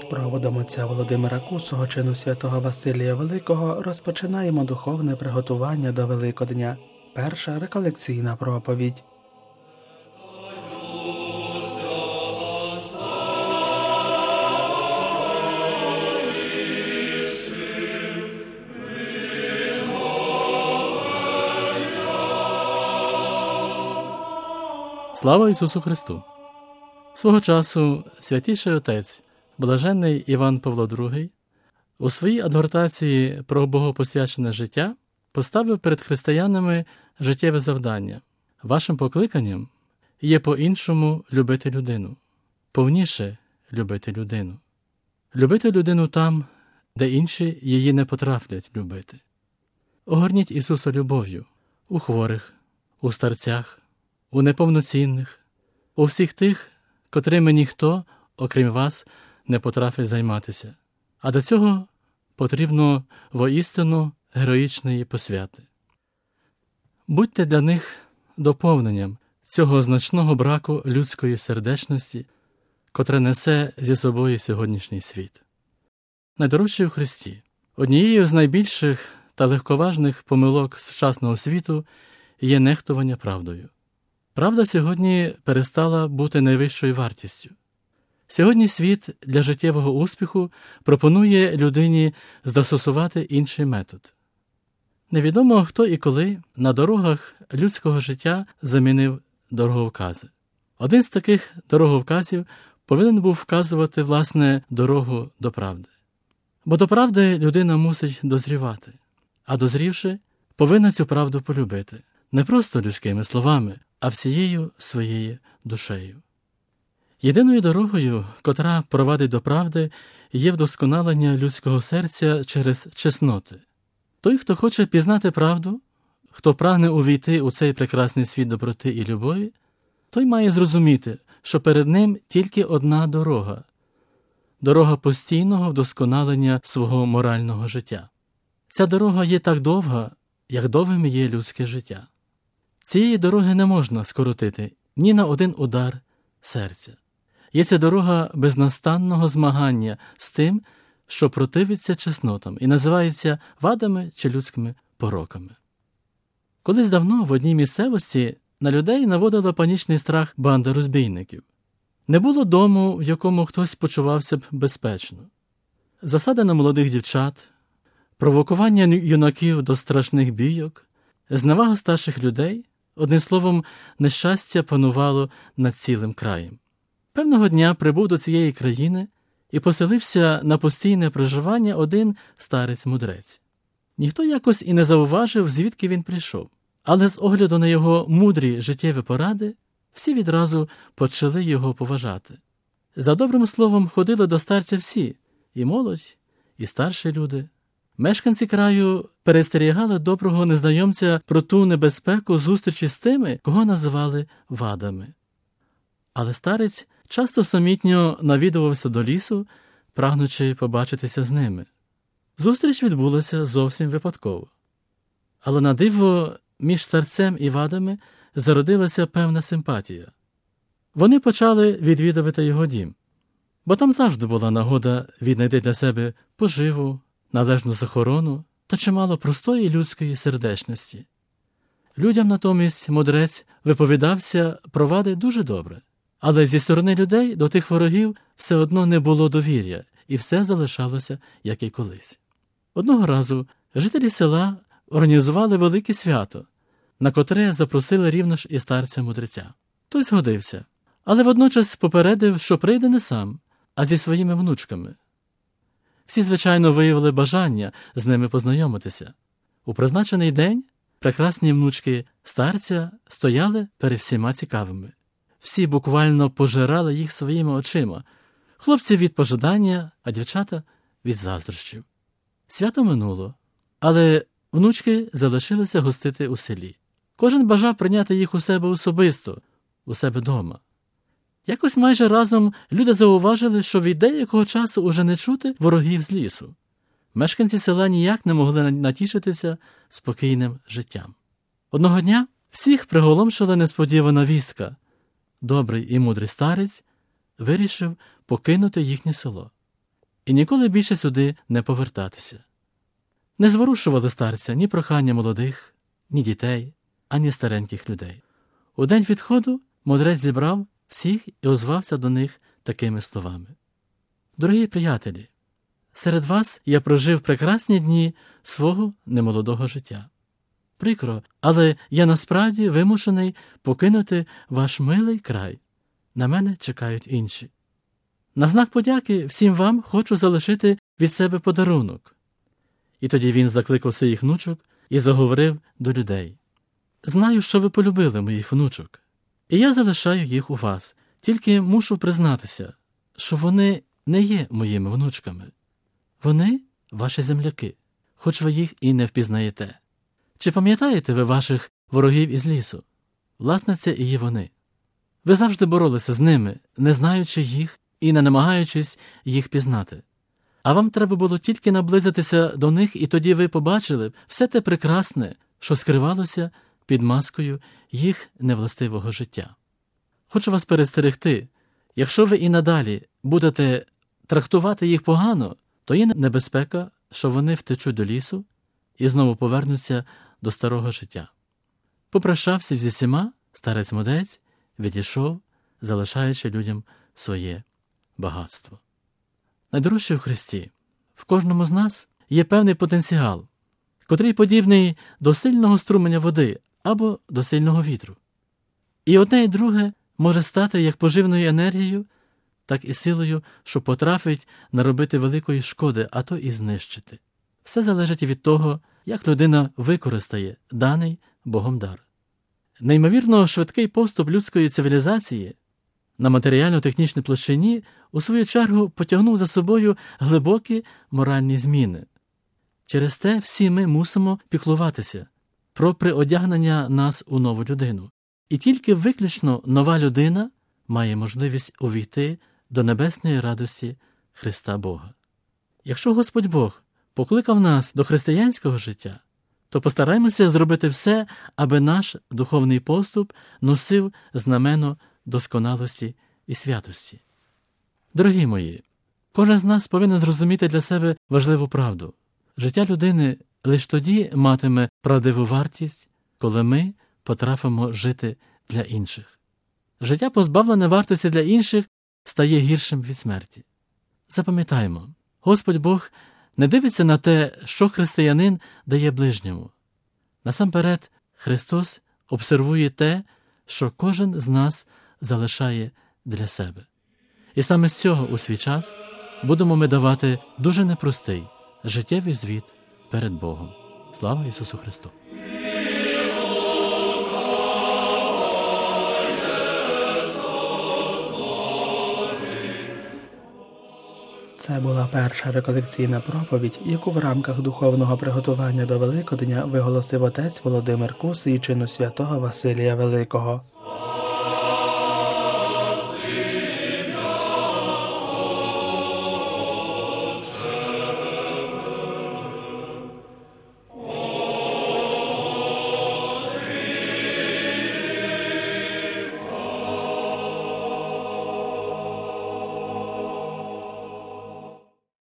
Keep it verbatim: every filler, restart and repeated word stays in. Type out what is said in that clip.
Під проводом отця Володимира Кусого, чину святого Василія Великого, розпочинаємо духовне приготування до Великодня. Перша реколекційна проповідь. Слава Ісусу Христу! Свого часу святіший отець, блаженний Іван Павло другий, у своїй адгортації про богопосвячене життя поставив перед християнами життєве завдання. Вашим покликанням є по-іншому любити людину, повніше любити людину. Любити людину там, де інші її не потраплять любити. Огорніть Ісуса любов'ю у хворих, у старцях, у неповноцінних, у всіх тих, котрими ніхто, окрім вас, не потрафить займатися. А до цього потрібно воістину героїчної посвяти. Будьте для них доповненням цього значного браку людської сердечності, котре несе зі собою сьогоднішній світ. Найдорожче у Христі, однією з найбільших та легковажних помилок сучасного світу є нехтування правдою. Правда сьогодні перестала бути найвищою вартістю. Сьогодні світ для життєвого успіху пропонує людині застосувати інший метод. Невідомо, хто і коли на дорогах людського життя замінив дороговкази. Один з таких дороговказів повинен був вказувати, власне, дорогу до правди. Бо до правди людина мусить дозрівати, а дозрівши, повинна цю правду полюбити. Не просто людськими словами, а всією своєю душею. Єдиною дорогою, котра провадить до правди, є вдосконалення людського серця через чесноти. Той, хто хоче пізнати правду, хто прагне увійти у цей прекрасний світ доброти і любові, той має зрозуміти, що перед ним тільки одна дорога – дорога постійного вдосконалення свого морального життя. Ця дорога є так довга, як довгим є людське життя. Цієї дороги не можна скоротити ні на один удар серця. Є ця дорога безнастанного змагання з тим, що противиться чеснотам і називається вадами чи людськими пороками. Колись давно в одній місцевості на людей наводила панічний страх банда розбійників. Не було дому, в якому хтось почувався б безпечно. Засада на молодих дівчат, провокування юнаків до страшних бійок, зневага старших людей, одним словом, нещастя панувало над цілим краєм. Певного дня прибув до цієї країни і поселився на постійне проживання один старець-мудрець. Ніхто якось і не зауважив, звідки він прийшов. Але з огляду на його мудрі життєві поради, всі відразу почали його поважати. За добрим словом ходили до старця всі – і молодь, і старші люди. Мешканці краю перестерігали доброго незнайомця про ту небезпеку зустрічі з тими, кого називали вадами. Але старець часто самітньо навідувався до лісу, прагнучи побачитися з ними. Зустріч відбулася зовсім випадково. Але на диво між старцем і вадами зародилася певна симпатія. Вони почали відвідувати його дім, бо там завжди була нагода віднайти для себе поживу, належну захорону та чимало простої людської сердечності. Людям натомість мудрець виповідався про вади дуже добре. Але зі сторони людей до тих ворогів все одно не було довір'я, і все залишалося, як і колись. Одного разу жителі села організували велике свято, на котре запросили рівно ж і старця-мудреця. Той згодився, але водночас попередив, що прийде не сам, а зі своїми внучками. Всі, звичайно, виявили бажання з ними познайомитися. У призначений день прекрасні внучки старця стояли перед всіма цікавими. Всі буквально пожирали їх своїми очима. Хлопці від пожадання, а дівчата від заздрощів. Свято минуло, але внучки залишилися гостити у селі. Кожен бажав прийняти їх у себе особисто, у себе дома. Якось майже разом люди зауважили, що від деякого часу уже не чути ворогів з лісу. Мешканці села ніяк не могли натішитися спокійним життям. Одного дня всіх приголомшила несподівана вістка. Добрий і мудрий старець вирішив покинути їхнє село. і ніколи більше сюди не повертатися. Не зворушували старця ні прохання молодих, ні дітей, ані стареньких людей. У день відходу мудрець зібрав всіх і озвався до них такими словами. «Дорогі приятелі, серед вас я прожив прекрасні дні свого немолодого життя. Прикро, але я насправді вимушений покинути ваш милий край. На мене чекають інші. На знак подяки всім вам хочу залишити від себе подарунок». І тоді він закликав своїх внучок і заговорив до людей. «Знаю, що ви полюбили моїх внучок, і я залишаю їх у вас, тільки мушу признатися, що вони не є моїми внучками. Вони – ваші земляки, хоч ви їх і не впізнаєте. Чи пам'ятаєте ви ваших ворогів із лісу? Власне, це і є вони. Ви завжди боролися з ними, не знаючи їх і не намагаючись їх пізнати. А вам треба було тільки наблизитися до них, і тоді ви побачили б все те прекрасне, що скривалося під маскою їх невластивого життя. Хочу вас перестерегти, якщо ви і надалі будете трактувати їх погано, то є небезпека, що вони втечуть до лісу і знову повернуться до старого життя». Попрощався зі всіма, старець-мудрець відійшов, залишаючи людям своє багатство. Найдорожче в Христі, в кожному з нас є певний потенціал, котрий подібний до сильного струменя води або до сильного вітру. І одне і друге може стати як поживною енергією, так і силою, що потрафить наробити великої шкоди, а то і знищити. Все залежить від того, як людина використає даний Богом дар. Неймовірно швидкий поступ людської цивілізації на матеріально-технічній площині у свою чергу потягнув за собою глибокі моральні зміни. Через те всі ми мусимо піклуватися про приодягнення нас у нову людину. І тільки виключно нова людина має можливість увійти до небесної радості Христа Бога. Якщо Господь Бог покликав нас до християнського життя, то постараймося зробити все, аби наш духовний поступ носив знамено досконалості і святості. Дорогі мої, кожен з нас повинен зрозуміти для себе важливу правду. Життя людини лише тоді матиме правдиву вартість, коли ми потрафимо жити для інших. Життя, позбавлене вартості для інших, стає гіршим від смерті. Запам'ятаймо, Господь Бог не дивиться на те, що християнин дає ближньому. Насамперед, Христос обсервує те, що кожен з нас залишає для себе. І саме з цього у свій час будемо ми давати дуже непростий життєвий звіт перед Богом. Слава Ісусу Христу! Це була перша реколекційна проповідь, яку в рамках духовного приготування до Великодня виголосив отець Володимир Кус і чину святого Василія Великого.